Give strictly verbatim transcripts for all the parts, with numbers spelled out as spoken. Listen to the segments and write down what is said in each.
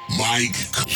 Майк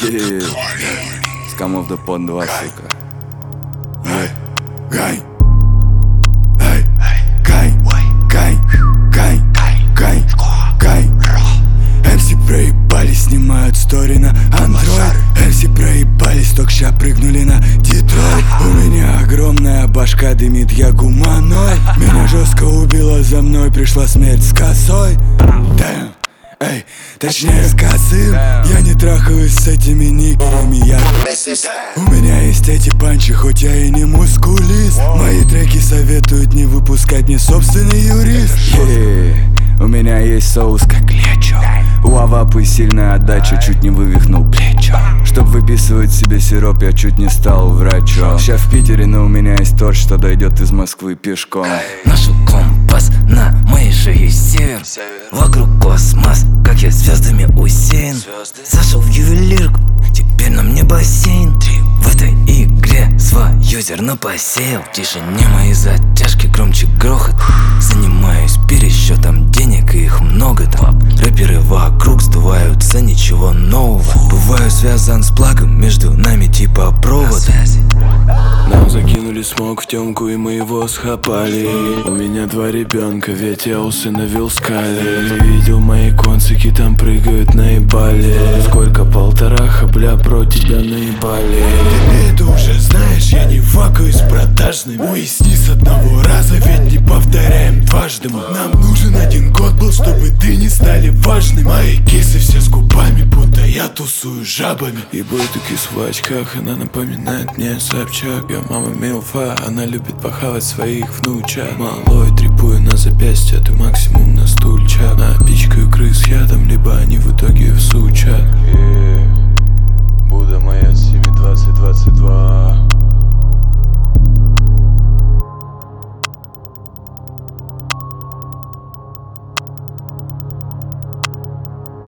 Scum of the Pod два, сука. Гай, гай, эй, гай, гай, гай, гай, гай. эм си проебались, снимают стори на Android. эм си проебались, только ща прыгнули на Детройт. У меня огромная башка дымит, я гуманоид. Меня жестко убила, за мной пришла смерть с косой. Damn. Эй, точнее с косым. Я не трахаюсь с этими никерами, я У меня есть эти панчи, хоть я и не мускулист. Мои треки советуют не выпускать мне собственный юрист. Yeah. У меня есть соус как лечо. У Авапы сильная отдача, чуть не вывихнул плечо. Чтоб выписывать себе сироп, я чуть не стал врачом. Ща в Питере, но у меня есть торт, что дойдет из Москвы пешком. Нашел компас, на моей шее север. Вокруг космос, как я звездами усеян. Зашел в ювелирку, теперь на мне бассейн. В этой игре свое зерно посеял. В тишине мои затяжки, громче грохот. Занимаюсь пересчетом денег, и их много там. Рэперы вокруг сдуваются, ничего нового. Бываю связан с благом, между нами типа провод. Нам закинули смог в темку и мы его схапали. У меня два ребенка, ведь я усыновил скали. Ты видел мои концики, там прыгают наебали. Сколько полтора хабля про тебя наебали. Ты это уже знаешь, я не факаюсь с продажными. Уясни с одного раза, ведь не повторяем дважды. Нам нужен один год был, чтобы ты не стали важным. Мои кисы все с губами, будто я тусую жабами. И ботокс в очках, она напоминает мне Собчак. Я мама милфа, она любит похавать своих внучат. Малой трипую на запястье, ты максимум на стульчак. Напичкаю крыс ядом, либо они в итоге всучат.